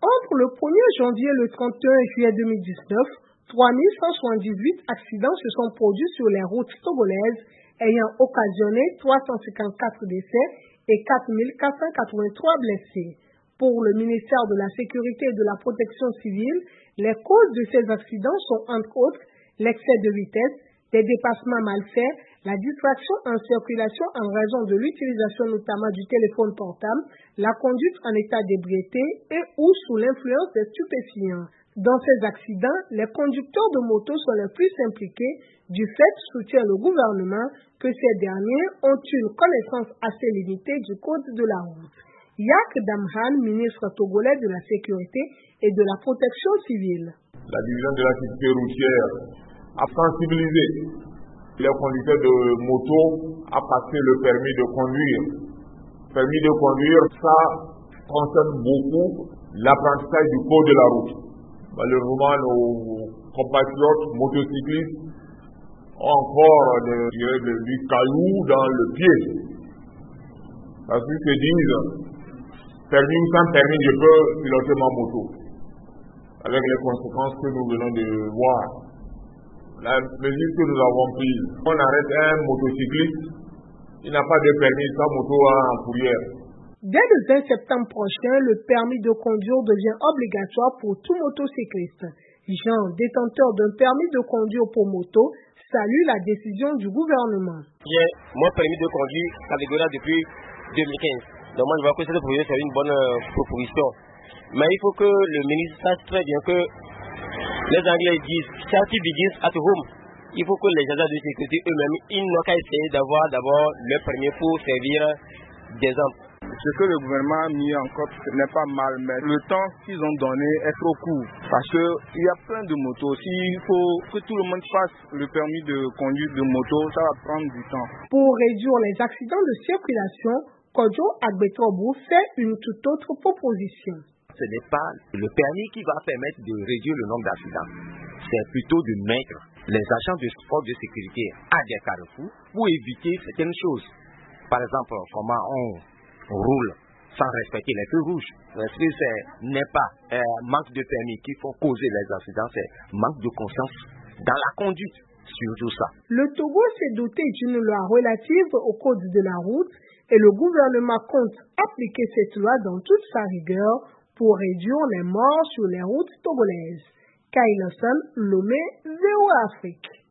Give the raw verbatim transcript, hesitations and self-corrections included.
Entre le premier janvier et le trente et un juillet deux mille dix-neuf, trois mille cent soixante-dix-huit accidents se sont produits sur les routes togolaises, ayant occasionné trois cent cinquante-quatre décès et quatre mille quatre cent quatre-vingt-trois blessés. Pour le ministère de la Sécurité et de la Protection civile, les causes de ces accidents sont entre autres l'excès de vitesse, des dépassements mal faits, la distraction en circulation en raison de l'utilisation notamment du téléphone portable, la conduite en état d'ébriété et ou sous l'influence des stupéfiants. Dans ces accidents, les conducteurs de moto sont les plus impliqués, du fait, soutient le gouvernement, que ces derniers ont une connaissance assez limitée du code de la route. Yak Damhan, ministre togolais de la Sécurité et de la Protection civile. La division de la sécurité routière a sensibilisé les conducteurs de moto à passer le permis de conduire. Permis de conduire, ça concerne beaucoup l'apprentissage du code de la route. Malheureusement, nos compatriotes motocyclistes ont encore de, de, du caillou dans le pied. Parce qu'ils se disent, permis ou sans permis, je peux piloter ma moto. Avec les conséquences que nous venons de voir. La mesure que nous avons prise, on arrête un motocycliste, il n'a pas de permis, sa moto en fourrière. Dès le vingt septembre prochain, le permis de conduire devient obligatoire pour tout motocycliste. Jean, détenteur d'un permis de conduire pour moto, salue la décision du gouvernement. J'ai mon permis de conduire catégorie depuis deux mille quinze. Donc moi je vois que cette proposition c'est une bonne euh, proposition. Mais il faut que le ministre sache très bien que les Anglais disent safety begins at home. Il faut que les agents de sécurité eux-mêmes, ils n'ont qu'à essayer d'avoir d'abord le permis pour servir d'exemple. Ce que le gouvernement a mis en compte n'est pas mal, mais le temps qu'ils ont donné est trop court. Parce qu'il y a plein de motos. S'il faut que tout le monde fasse le permis de conduire de moto, ça va prendre du temps. Pour réduire les accidents de circulation, Kodjo Agbetobu fait une toute autre proposition. Ce n'est pas le permis qui va permettre de réduire le nombre d'accidents. C'est plutôt de mettre les agents de force de sécurité à des carrefours pour éviter certaines choses. Par exemple, comment on roule sans respecter les feux rouges. Parce que ce n'est pas euh, manque de permis qui faut causer les accidents, c'est manque de conscience dans la conduite, surtout ça. Le Togo s'est doté d'une loi relative au code de la route et le gouvernement compte appliquer cette loi dans toute sa rigueur pour réduire les morts sur les routes togolaises. Kyle Hassan, Lomé, V O A Afrique.